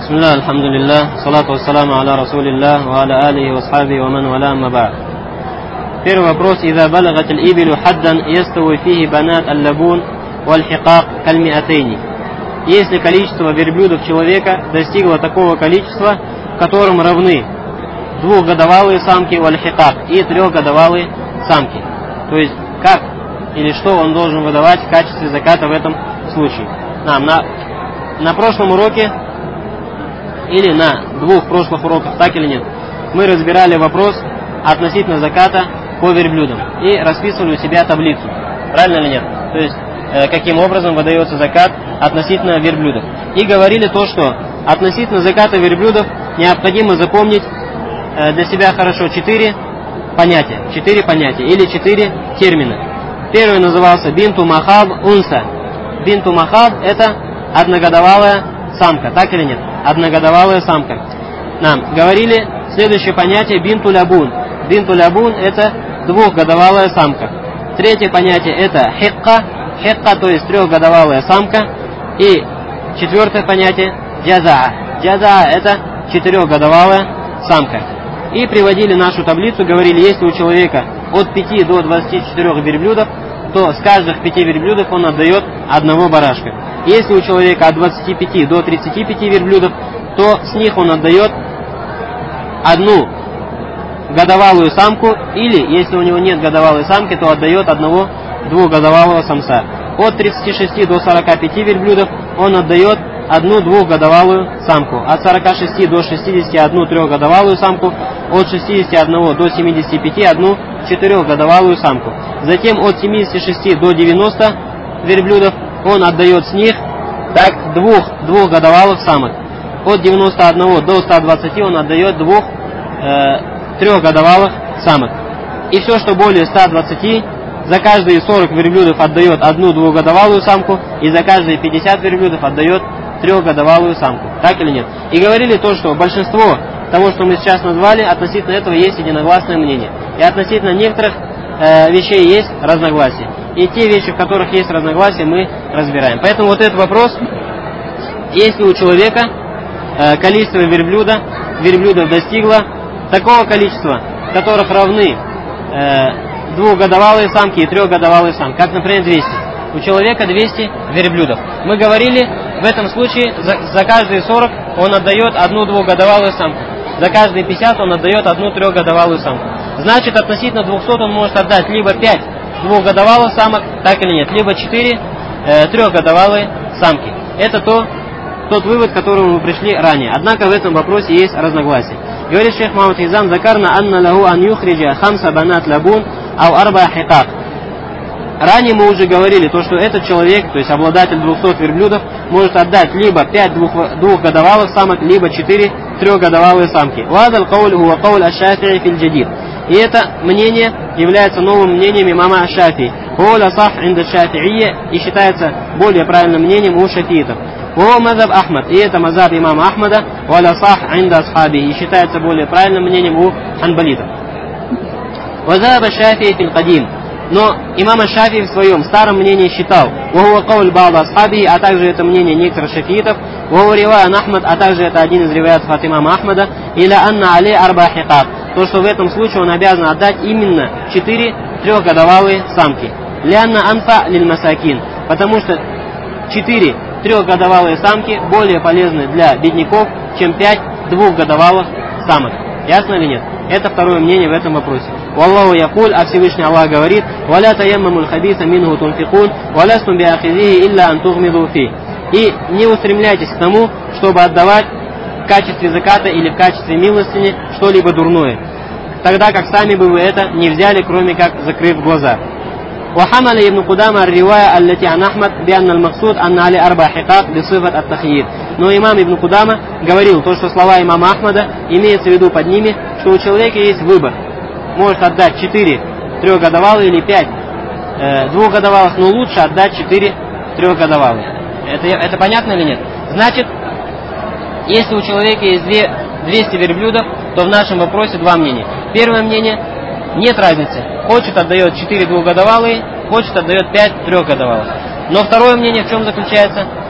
Бисмилlah, альхамдулиллах, салату вассаламу аля расулиллах, ва аля алихи ва асхаби ва ман валя амма ба'д. Первый вопрос. Иза балагат аль-ибилу хаддан ястауи фихи банат аль-лабун валь-хикак каль-миатейни. Если количество верблюдов человека достигло такого количества, которым равны двухгодовалые самки валь-хикак и трехгодовалые самки. То есть, как или что он должен выдавать в качестве заката в этом случае. На прошлом уроке или на двух прошлых уроках, так или нет, мы разбирали вопрос относительно заката по верблюдам и расписывали у себя таблицу. Правильно или нет? То есть, каким образом выдается закат относительно верблюдов. И говорили то, что относительно заката верблюдов необходимо запомнить для себя хорошо 4 понятия или 4 термина. Первый назывался бинту махаб унса. Бинту махаб — это одногодовалая самка, так или нет? Одногодовалая самка. Нам говорили следующее понятие бинту лябун. Бинту лябун — это двухгодовалая самка. Третье понятие — это хикка. Хикка, то есть трехгодовалая самка. И четвертое понятие — джазаа. Джазаа — это четырехгодовалая самка. И приводили нашу таблицу, говорили, если у человека от 5 до 24 верблюдов, то с каждых 5 верблюдов он отдает одного барашка. Если у человека от 25 до 35 верблюдов, то с них он отдает одну годовалую самку, или, если у него нет годовалой самки, то отдает одного двухгодовалого самца. От 36 до 45 верблюдов он отдает одну двухгодовалую самку. От 46 до 60 одну трехгодовалую самку. От 61 до 75 одну четырехгодовалую самку. Затем от 76 до 90 верблюдов он отдает с них так двухгодовалых самок. От 91 до 120 он отдает двух трехгодовалых самок. И все, что более 120, за каждые 40 верблюдов отдает одну двухгодовалую самку, и за каждые 50 верблюдов отдает трехгодовалую самку. Так или нет? И говорили то, что большинство того, что мы сейчас назвали, относительно этого есть единогласное мнение. И относительно некоторых вещей есть разногласия. И те вещи, в которых есть разногласия, мы разбираем. Поэтому вот этот вопрос, если у человека количество верблюдов достигло такого количества, которых равны двухгодовалые самки и трехгодовалые самки, как, например, 200. У человека 200 верблюдов. Мы говорили, в этом случае за каждые 40 он отдает одну двухгодовалую самку. За каждые 50 он отдает одну трехгодовалую самку. Значит, относительно 200 он может отдать либо 5 двухгодовалых самок, так или нет, либо 4 трехгодовалые самки. Это тот вывод, к которому мы пришли ранее. Однако в этом вопросе есть разногласия. Говорит шейх Мухаммад Хизам: «Закарна анна лаху ан юхриджа хамса банат лабун ау арба хикак». Ранее мы уже говорили, то, что этот человек, то есть обладатель 200 верблюдов, может отдать либо 5 двухгодовалых самок, либо 4 трехгодовалые самки. «Вадал кауль хуа кауль аш-Шафи'и фил джадид». И это мнение является новым мнением имама аш-Шафи'и. «Хуа сах инда шафи'ия», и считается более правильным мнением у шафиитов. «Хуа мазаб Ахмад», и это мазаб имама Ахмада. «Валя сах инда асхаби», и считается более правильным мнением у ханбалитов. «Вазаб аш-Шафи'и фил кадим». Но имам аш-Шафи'и в своем старом мнении считал, а также это мнение некоторых шафиитов, а также это один из риваятов от имама Ахмада, то, что в этом случае он обязан отдать именно 4 трехгодовалые самки. Потому что 4 трехгодовалые самки более полезны для бедняков, чем 5 двухгодовалых самок. Ясно или нет? Это второе мнение в этом вопросе. Валлаху якуль, а Всевышний Аллах говорит: «Валя таяммамуль хабиса минху тунфикун, валястум биахизихи илля антухмиду фи». И не устремляйтесь к тому, чтобы отдавать в качестве заката или в качестве милостыни что-либо дурное, тогда как сами бы вы это не взяли, кроме как закрыв глаза. وحمل ابن قدامة الرواية التي عن أحمد بأن المقصود أن عليه 4 حقاق بصفة التخيير. Но имам Ибн Кудама говорил то, что слова имама Ахмада имеется в виду под ними, что у человека есть выбор. Может отдать 4 трехгодовалые или 5 двухгодовалых, но лучше отдать 4 трехгодовалые. Это понятно или нет? Значит, если у человека есть 200 верблюдов, то в нашем вопросе два мнения. Первое мнение: нет разницы. Хочет отдает 4 двухгодовалые, хочет отдает 5 трехгодовалых. Но второе мнение в чем заключается?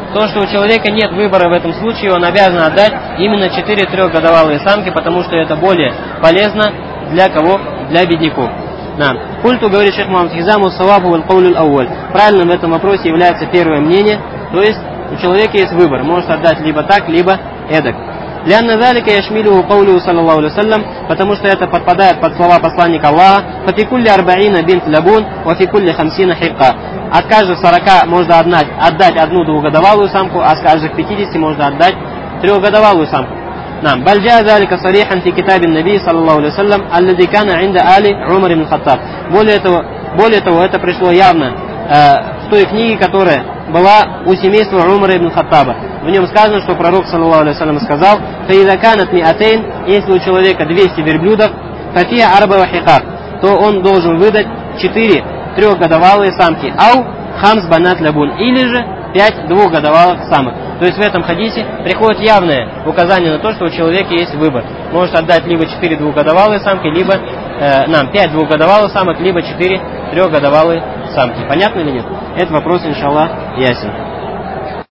то, что у человека нет выбора в этом случае, он обязан отдать именно 4 трехгодовалые самки, потому что это более полезно для кого? Для бедняков. Культу, говорит шейх Мухаммад Хизаму, савабу валь каулю аль-ауаль. Правильным в этом вопросе является первое мнение, то есть у человека есть выбор, может отдать либо так, либо эдак. لأن ذلك يشمله قوله صلى الله عليه وسلم, потому что это подпадает под слова посланника Аллаха: ففي كل 40 بنت لبون وفي كل 50 حقة. От каждых 40 можно отдать одну двухгодовалую самку, а с каждых 50 можно отдать трехгодовалую самку. بل جاء ذلك صريحا في كتاب النبي صلى الله عليه وسلم الذي كان عند آل عمر بن الخطاب. Более того, это пришло явно в той книге, которая была у семейства Умара ибн Хаттаба. В нем сказано, что пророк, саллаллаху алейхи вассалям, сказал: «Фаида канат миатейн», если у человека 200 верблюдов, «фафия арба вахикак», то он должен выдать 4 трехгодовалые самки, «ау хамс банат лабун», или же 5 двухгодовалых самок. То есть в этом хадисе приходит явное указание на то, что у человека есть выбор. Может отдать либо 4 двухгодовалые самки, либо 5 двухгодовалых самок, либо 4 трехгодовалые самки. Понятно или нет? Этот вопрос, иншаллах, ясен.